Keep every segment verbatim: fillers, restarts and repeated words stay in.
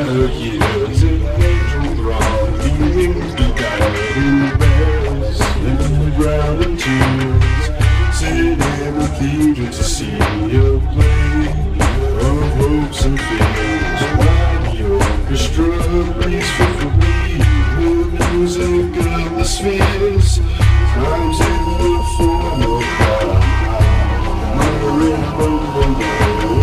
latter years, an angel throng, beaming beguiled in bears, in the ground and tears, sit in the theater to see a play of hopes and fears, while the orchestra plays fitfully the music of the spheres, times in the form of crowd, murmuring bumble low,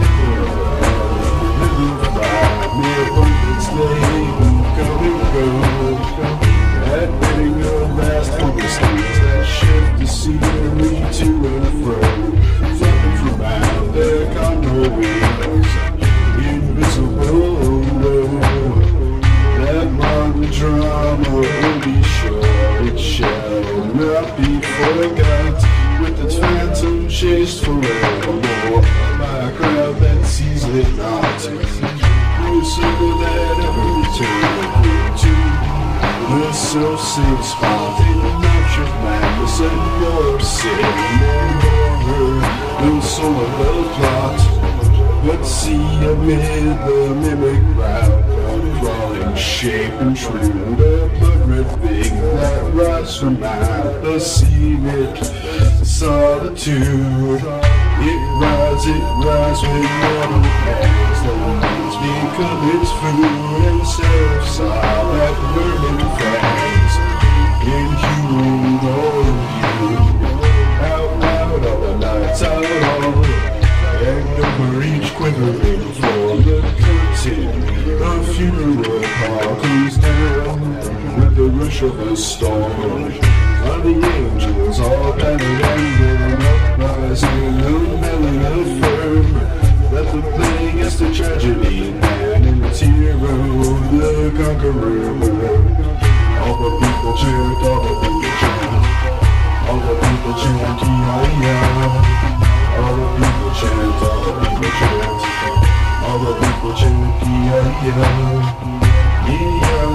live by mere abundance they come and go, admitting a vast honesties that shift the scenery to and fro, fluttering from out their condo windows, invisible low. That modern drama will be sure it shall not be forgot, with its phantom chased forevermore by a crowd that sees it not, no soul that ever returned to the self-same spot in the march of madness and more sin and horror, no soul of the plot, but see amid the mimic crowd a crawling shape and true, the blood red thing that rise from out the scenic solitude. It rides, it rides with mortal hands, the minds become its food, and self-saw that vermin fangs, inhuman all you, out loud all the nights out all, and over each quivering floor the curtain, the funeral call comes down with the rush of a storm. Are the angels all battered and then uprising, unveiling affirm that the thing is the tragedy, man and the hero, the conqueror. All the people chant, all the people chant, all the people chant, yeah, all the people chant, all the people chant, all the people chant, yeah, yeah, yeah.